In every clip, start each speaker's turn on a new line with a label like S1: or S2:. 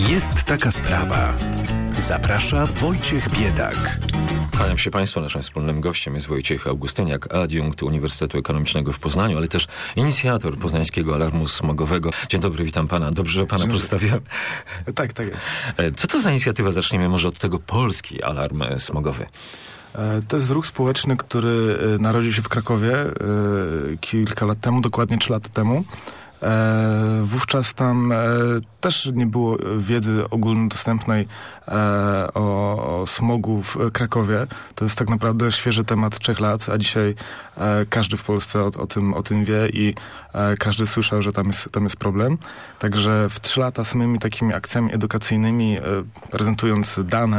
S1: Jest taka sprawa. Zaprasza Wojciech Biedak.
S2: Kłaniam się Państwu. Naszym wspólnym gościem jest Wojciech Augustyniak, adiunkt Uniwersytetu Ekonomicznego w Poznaniu, ale też inicjator poznańskiego alarmu smogowego. Dzień dobry, witam Pana. Dobrze, że Pana przedstawiłem.
S3: Tak jest.
S2: Co to za inicjatywa? Zacznijmy może od tego. Polski alarm smogowy.
S3: To jest ruch społeczny, który narodził się w Krakowie kilka lat temu, dokładnie 3 lata temu. Wówczas tam też nie było wiedzy ogólnodostępnej o smogu w Krakowie. To jest tak naprawdę świeży temat 3 lat, a dzisiaj każdy w Polsce o tym wie i każdy słyszał, że tam jest problem. Także w 3 lata samymi takimi akcjami edukacyjnymi, prezentując dane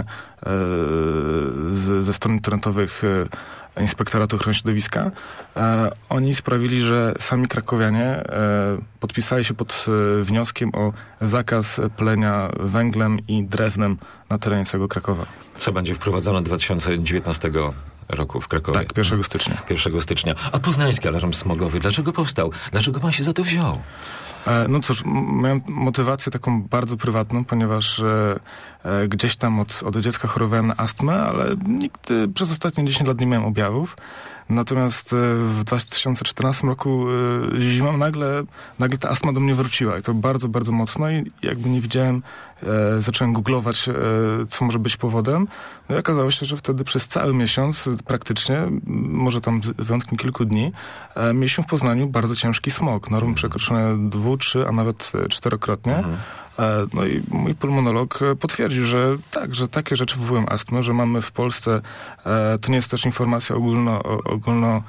S3: ze stron internetowych Inspektoratu Ochrony Środowiska, oni sprawili, że sami krakowianie podpisali się pod wnioskiem o zakaz palenia węglem i drewnem na terenie całego Krakowa.
S2: Co będzie wprowadzone 2019 roku w Krakowie?
S3: Tak, 1 stycznia.
S2: 1 stycznia. A poznański alarm smogowy, dlaczego powstał? Dlaczego Pan się za to wziął?
S3: No cóż, miałem motywację taką bardzo prywatną, ponieważ gdzieś tam od dziecka chorowałem na astmę, ale nigdy przez ostatnie 10 lat nie miałem objawów. Natomiast w 2014 roku zimą nagle ta astma do mnie wróciła i to bardzo, bardzo mocno i jakby nie wiedziałem, zacząłem googlować, co może być powodem. No i okazało się, że wtedy przez cały miesiąc praktycznie, może tam z wyjątkiem kilku dni, mieliśmy w Poznaniu bardzo ciężki smog. Normy przekroczone 2, 3, a nawet 4-krotnie. No i mój pulmonolog potwierdził, że tak, że takie rzeczy wywołują astmę, że mamy w Polsce, to nie jest też informacja ogólno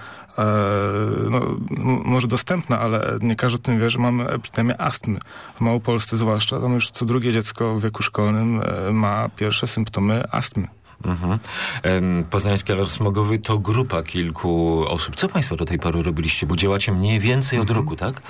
S3: może dostępna, ale nie każdy o tym wie, że mamy epidemię astmy. W Małopolsce zwłaszcza, tam już co drugie dziecko w wieku szkolnym ma pierwsze symptomy astmy.
S2: Poznański alarm smogowy to grupa kilku osób. Co Państwo do tej pory robiliście? Bo działacie mniej więcej od roku, tak?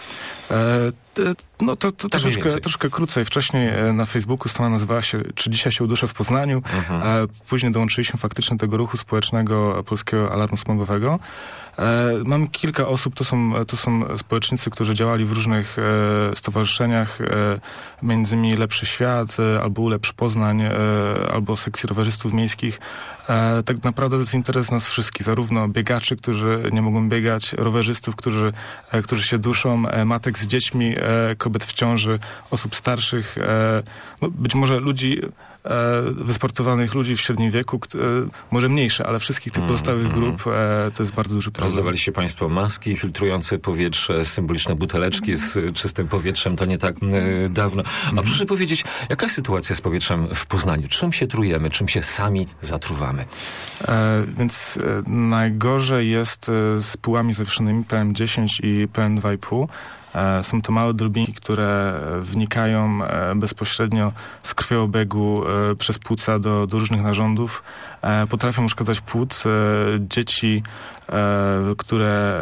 S3: No to troszkę krócej. Wcześniej na Facebooku strona nazywała się Czy dzisiaj się uduszę w Poznaniu? Później dołączyliśmy faktycznie do tego ruchu społecznego Polskiego Alarmu Smogowego. Mamy kilka osób, to są społecznicy, którzy działali w różnych stowarzyszeniach, między innymi Lepszy Świat, albo Ulepsz Poznań, albo sekcji rowerzystów miejskich. Tak naprawdę to jest interes nas wszystkich, zarówno biegaczy, którzy nie mogą biegać, rowerzystów, którzy się duszą, matek z dziećmi, kobiet w ciąży, osób starszych, być może ludzi wysportowanych ludzi w średnim wieku, może mniejsze, ale wszystkich tych pozostałych grup to jest bardzo duży problem.
S2: Rozdawaliście Państwo maski filtrujące powietrze, symboliczne buteleczki z czystym powietrzem, to nie tak dawno. A proszę powiedzieć, jaka jest sytuacja z powietrzem w Poznaniu? Czym się trujemy? Czym się sami zatruwamy?
S3: Więc najgorzej jest z pyłami zawieszonymi PM10 i PM2,5. Są to małe drobinki, które wnikają bezpośrednio z krwiobiegu przez płuca do różnych narządów. Potrafią uszkadzać płuc. Dzieci, które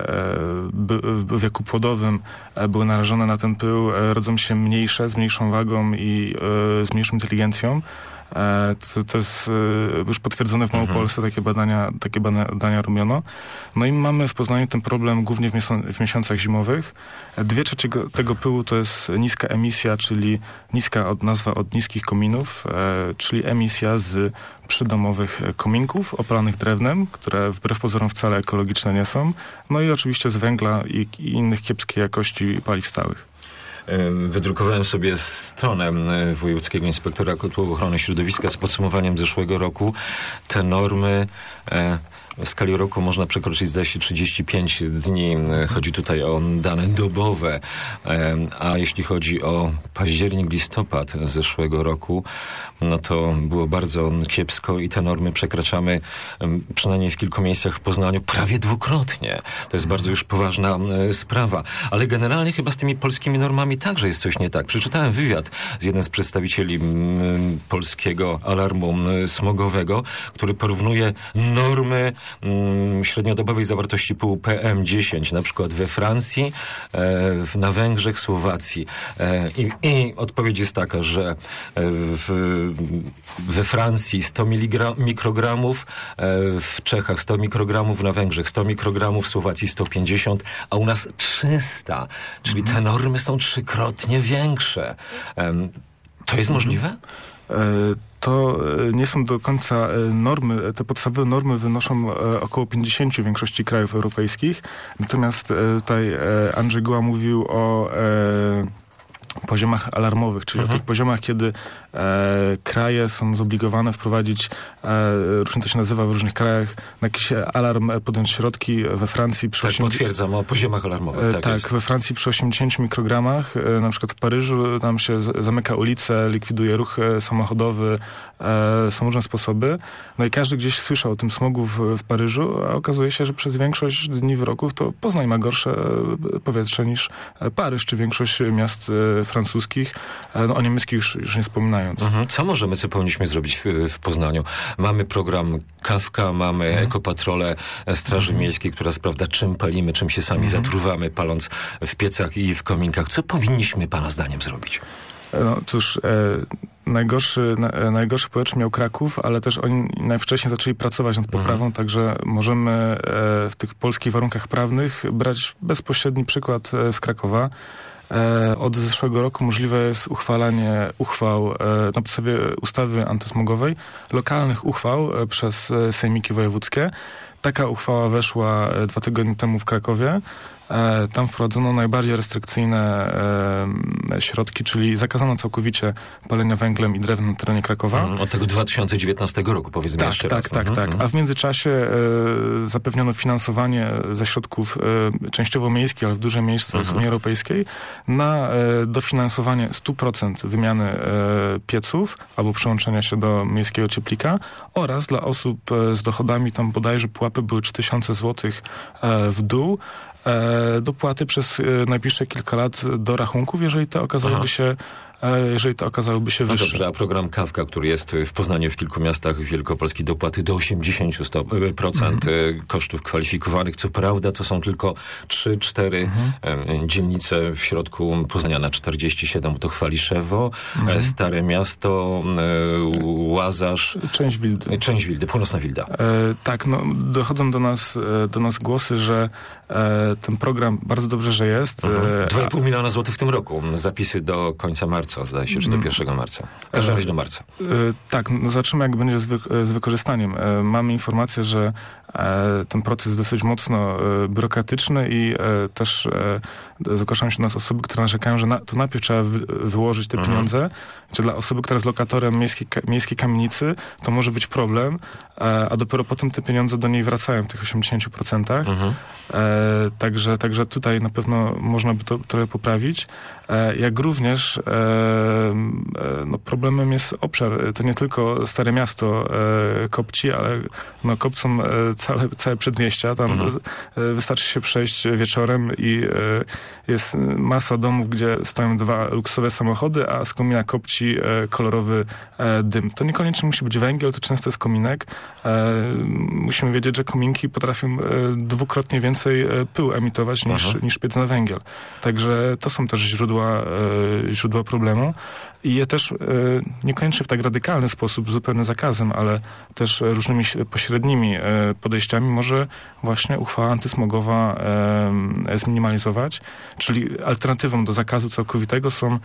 S3: w wieku płodowym były narażone na ten pył, rodzą się mniejsze, z mniejszą wagą i z mniejszą inteligencją. To jest już potwierdzone w Małopolsce, takie badania robiono. No i mamy w Poznaniu ten problem głównie w miesiącach zimowych. 2/3 tego pyłu to jest niska emisja, czyli nazwa od niskich kominów, czyli emisja z przydomowych kominków opalanych drewnem, które wbrew pozorom wcale ekologiczne nie są. No i oczywiście z węgla i innych kiepskiej jakości paliw stałych.
S2: Wydrukowałem sobie stronę Wojewódzkiego Inspektoratu Ochrony Środowiska z podsumowaniem zeszłego roku. Te normy w skali roku można przekroczyć, zdaje się, 35 dni. Chodzi tutaj o dane dobowe. A jeśli chodzi o październik, listopad zeszłego roku, no to było bardzo kiepsko i te normy przekraczamy przynajmniej w kilku miejscach w Poznaniu prawie 2-krotnie. To jest bardzo już poważna sprawa. Ale generalnie chyba z tymi polskimi normami także jest coś nie tak. Przeczytałem wywiad z jednym z przedstawicieli Polskiego Alarmu Smogowego, który porównuje normy średniodobowej zawartości pyłu PM10, na przykład we Francji, na Węgrzech, Słowacji. I odpowiedź jest taka, że we Francji 100 mikrogramów, w Czechach 100 mikrogramów, na Węgrzech 100 mikrogramów, w Słowacji 150, a u nas 300. Czyli te normy są 3-krotnie większe. To jest możliwe?
S3: To nie są do końca normy. Te podstawowe normy wynoszą około 50 w większości krajów europejskich. Natomiast tutaj Andrzej Goła mówił o poziomach alarmowych, czyli o tych poziomach, kiedy kraje są zobligowane wprowadzić, różnie to się nazywa w różnych krajach, na jakiś alarm podjąć środki. We Francji przy
S2: potwierdzam, o poziomach alarmowych.
S3: Tak, we Francji przy 80 mikrogramach, na przykład w Paryżu, tam się zamyka ulice, likwiduje ruch samochodowy, są różne sposoby. No i każdy gdzieś słyszał o tym smogu w Paryżu, a okazuje się, że przez większość dni wyroków to Poznań ma gorsze powietrze niż Paryż, czy większość miast francuskich, o niemieckich już nie wspominając.
S2: Co powinniśmy zrobić w Poznaniu? Mamy program Kawka, mamy ekopatrolę Straży Miejskiej, która sprawdza, czym palimy, czym się sami zatruwamy, paląc w piecach i w kominkach. Co powinniśmy pana zdaniem zrobić?
S3: No cóż, najgorszy powietrze miał Kraków, ale też oni najwcześniej zaczęli pracować nad poprawą, także możemy w tych polskich warunkach prawnych brać bezpośredni przykład z Krakowa. Od zeszłego roku możliwe jest uchwalanie uchwał na podstawie ustawy antysmogowej, lokalnych uchwał przez sejmiki wojewódzkie. Taka uchwała weszła 2 tygodnie temu w Krakowie. Tam wprowadzono najbardziej restrykcyjne środki, czyli zakazano całkowicie palenia węglem i drewnem na terenie Krakowa.
S2: Od tego 2019 roku, powiedzmy jeszcze raz.
S3: Tak. A w międzyczasie zapewniono finansowanie ze środków częściowo miejskich, ale w dużej mierze z Unii Europejskiej na dofinansowanie 100% wymiany pieców albo przyłączenia się do miejskiego cieplika oraz dla osób z dochodami, tam bodajże pułapy były 3000 zł w dół, dopłaty przez najbliższe kilka lat do rachunków, jeżeli to okazałoby się wyższe.
S2: No dobrze, a program Kawka, który jest w Poznaniu, w kilku miastach Wielkopolski, dopłaty do 80% kosztów kwalifikowanych. Co prawda to są tylko 3-4 dzielnice w środku Poznania na 47, to Chwaliszewo, Stare Miasto, Łazarz. Część Wildy, Północna Wilda.
S3: Tak, no dochodzą do nas głosy, że ten program bardzo dobrze, że jest.
S2: 2,5 miliona złotych w tym roku. Zapisy do końca marca, zdaje się, czy do 1 marca. W każdym razie do marca.
S3: Tak, no zobaczymy, jak będzie z wykorzystaniem. Mamy informację, że ten proces jest dosyć mocno biurokratyczny i też zgłaszają się do nas osoby, które narzekają, że to najpierw trzeba wyłożyć te pieniądze, że dla osoby, która jest lokatorem miejskiej kamienicy, to może być problem, a dopiero potem te pieniądze do niej wracają w tych 80%. Także tutaj na pewno można by to trochę poprawić. Jak również problemem jest obszar. To nie tylko Stare Miasto kopci, ale kopcą całe przedmieścia. Tam wystarczy się przejść wieczorem i jest masa domów, gdzie stoją 2 luksusowe samochody, a z komina kopci kolorowy dym. To niekoniecznie musi być węgiel, to często jest kominek. Musimy wiedzieć, że kominki potrafią dwukrotnie więcej pyłu emitować niż piec na węgiel. Także to są też źródła problemu. I je też niekoniecznie w tak radykalny sposób, zupełnym zakazem, ale też różnymi pośrednimi podejściami może właśnie uchwała antysmogowa zminimalizować. Czyli alternatywą do zakazu całkowitego są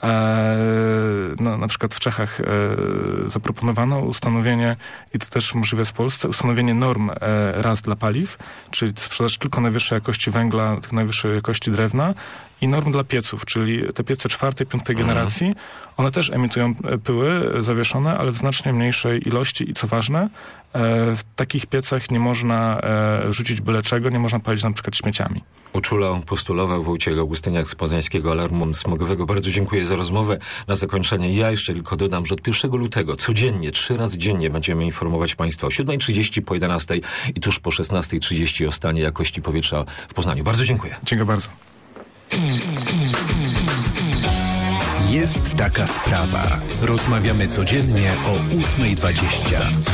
S3: na przykład w Czechach zaproponowano ustanowienie, i to też możliwe jest w Polsce, ustanowienie norm raz dla paliw, czyli sprzedaż tylko najwyższej jakości węgla, tych najwyższej jakości drewna i norm dla pieców, czyli te piece 4., 5. generacji, one też emitują pyły zawieszone, ale w znacznie mniejszej ilości i co ważne, w takich piecach nie można rzucić byle czego, nie można palić na przykład śmieciami.
S2: Uczulał, postulował Wojciech Augustyniak z Poznańskiego Alarmu Smogowego. Bardzo dziękuję za rozmowę. Na zakończenie ja jeszcze tylko dodam, że od 1 lutego codziennie, 3 razy dziennie będziemy informować Państwa o 7:30, po 11 i tuż po 16:30 o stanie jakości powietrza w Poznaniu. Bardzo dziękuję.
S3: Dziękuję bardzo.
S1: Jest taka sprawa. Rozmawiamy codziennie o 8:20.